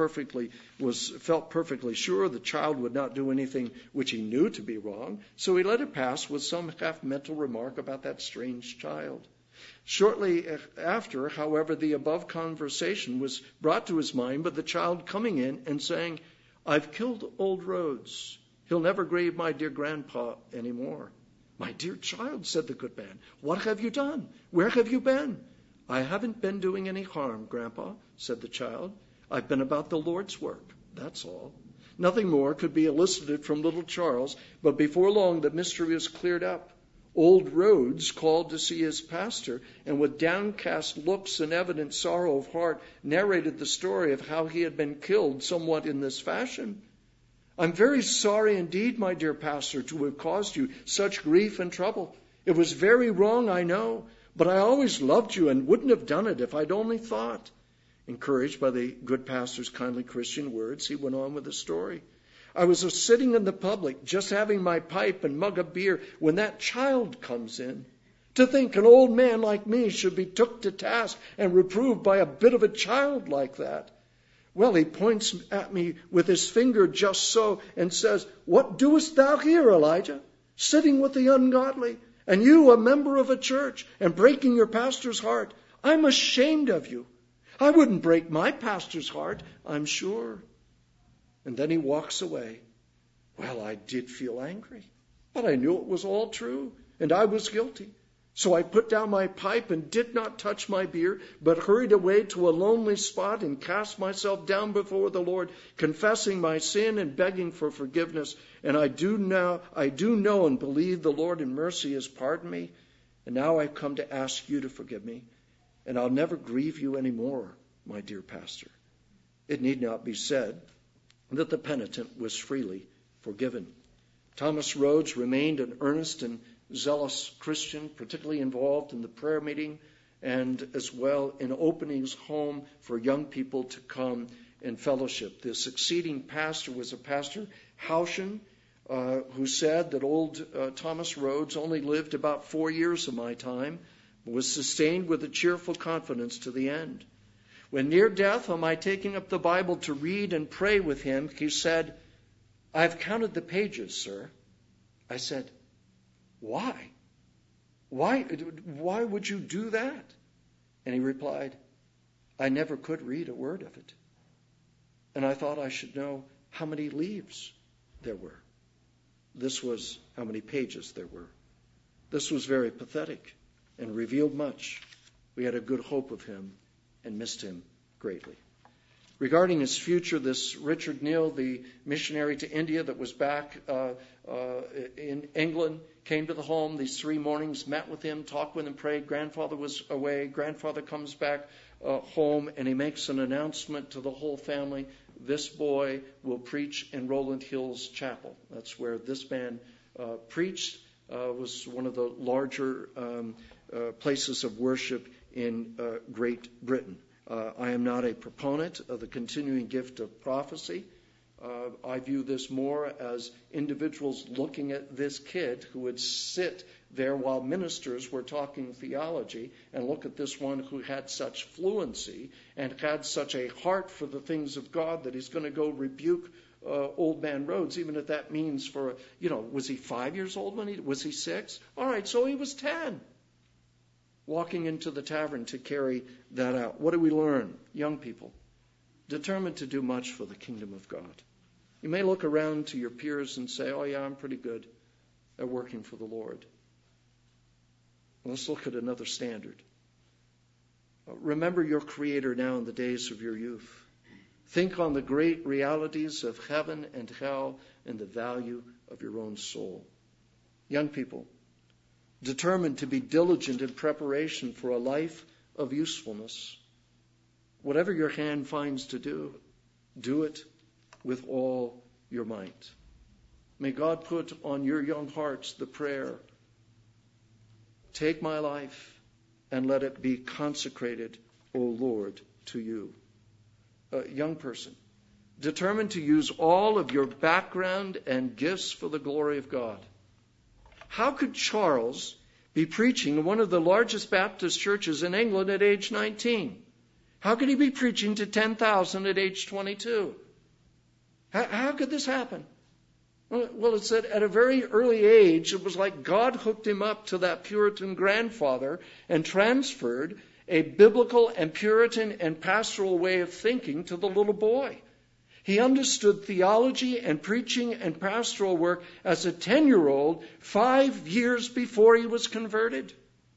felt perfectly sure the child would not do anything which he knew to be wrong, so he let it pass with some half-mental remark about that strange child. Shortly after, however, the above conversation was brought to his mind by the child coming in and saying, I've killed old Rhodes. He'll never grieve my dear grandpa anymore. My dear child, said the good man, what have you done? Where have you been? I haven't been doing any harm, Grandpa, said the child. I've been about the Lord's work, that's all. Nothing more could be elicited from little Charles, but before long the mystery was cleared up. Old Rhodes called to see his pastor, and with downcast looks and evident sorrow of heart, narrated the story of how he had been killed somewhat in this fashion. I'm very sorry indeed, my dear pastor, to have caused you such grief and trouble. It was very wrong, I know, but I always loved you and wouldn't have done it if I'd only thought. Encouraged by the good pastor's kindly Christian words, he went on with the story. I was sitting in the public, just having my pipe and mug of beer, when that child comes in. To think an old man like me should be took to task and reproved by a bit of a child like that. Well, he points at me with his finger just so and says, "What doest thou here, Elijah, sitting with the ungodly? And you, a member of a church, and breaking your pastor's heart? I'm ashamed of you. I wouldn't break my pastor's heart, I'm sure." And then he walks away. Well, I did feel angry, but I knew it was all true, and I was guilty. So I put down my pipe and did not touch my beer, but hurried away to a lonely spot and cast myself down before the Lord, confessing my sin and begging for forgiveness. And I do know and believe the Lord in mercy has pardoned me. And now I've come to ask you to forgive me. And I'll never grieve you anymore, my dear pastor. It need not be said that the penitent was freely forgiven. Thomas Rhodes remained an earnest and zealous Christian, particularly involved in the prayer meeting and as well in opening his home for young people to come and fellowship. The succeeding pastor was a pastor, Houchen, who said that old Thomas Rhodes only lived about 4 years of my time, but was sustained with a cheerful confidence to the end. When near death, on my taking up the Bible to read and pray with him, he said, "I've counted the pages, sir." I said, "Why? Why would you do that?" And he replied, "I never could read a word of it. And I thought I should know how many leaves there were." This was how many pages there were. This was very pathetic and revealed much. We had a good hope of him and missed him greatly. Regarding his future, this Richard Neal, the missionary to India that was back in England, came to the home these 3 mornings, met with him, talked with him, prayed. Grandfather was away. Grandfather comes back home, and he makes an announcement to the whole family. This boy will preach in Rowland Hills Chapel. That's where this man preached. Was one of the larger places of worship in Great Britain. I am not a proponent of the continuing gift of prophecy. I view this more as individuals looking at this kid who would sit there while ministers were talking theology and look at this one who had such fluency and had such a heart for the things of God that he's going to go rebuke old man Rhodes, even if that means for, was he 5 years old was he 6? All right, so he was 10. Walking into the tavern to carry that out. What do we learn? Young people, determined to do much for the kingdom of God. You may look around to your peers and say, "Oh yeah, I'm pretty good at working for the Lord." Let's look at another standard. Remember your Creator now in the days of your youth. Think on the great realities of heaven and hell and the value of your own soul. Young people, determined to be diligent in preparation for a life of usefulness. Whatever your hand finds to do, do it with all your might. May God put on your young hearts the prayer, "Take my life and let it be consecrated, O Lord, to you." Young person, determined to use all of your background and gifts for the glory of God. How could Charles be preaching in one of the largest Baptist churches in England at age 19? How could he be preaching to 10,000 at age 22? How could this happen? Well, it's that at a very early age, it was like God hooked him up to that Puritan grandfather and transferred a biblical and Puritan and pastoral way of thinking to the little boy. He understood theology and preaching and pastoral work as a 10-year-old 5 years before he was converted.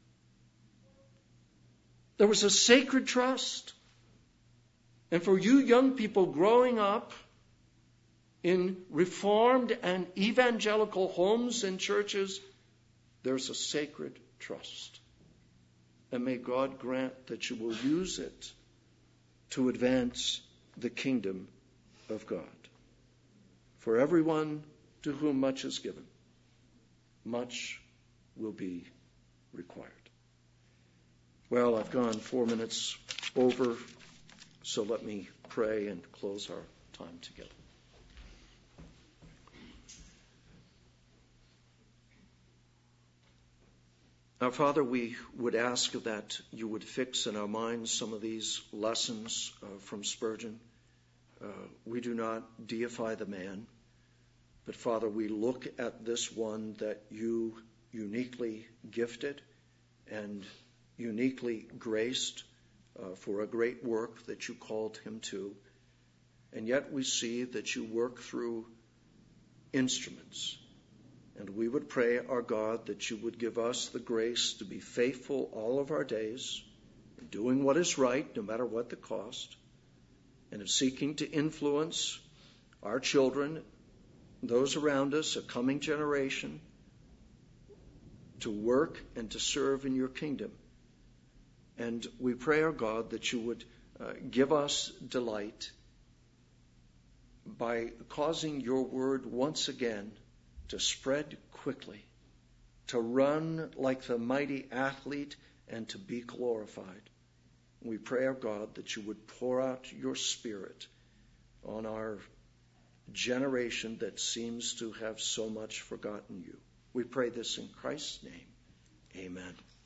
There was a sacred trust. And for you young people growing up in Reformed and evangelical homes and churches, there's a sacred trust. And may God grant that you will use it to advance the kingdom of God. For everyone to whom much is given, much will be required. Well, I've gone 4 minutes over, so let me pray and close our time together. Now, Father, we would ask that you would fix in our minds some of these lessons from Spurgeon. We do not deify the man, but Father, we look at this one that you uniquely gifted and uniquely graced for a great work that you called him to. And yet we see that you work through instruments. And we would pray, our God, that you would give us the grace to be faithful all of our days, doing what is right, no matter what the cost, and of seeking to influence our children, those around us, a coming generation, to work and to serve in your kingdom. And we pray, our God, that you would give us delight by causing your word once again to spread quickly, to run like the mighty athlete, and to be glorified. We pray, our God, that you would pour out your Spirit on our generation that seems to have so much forgotten you. We pray this in Christ's name. Amen.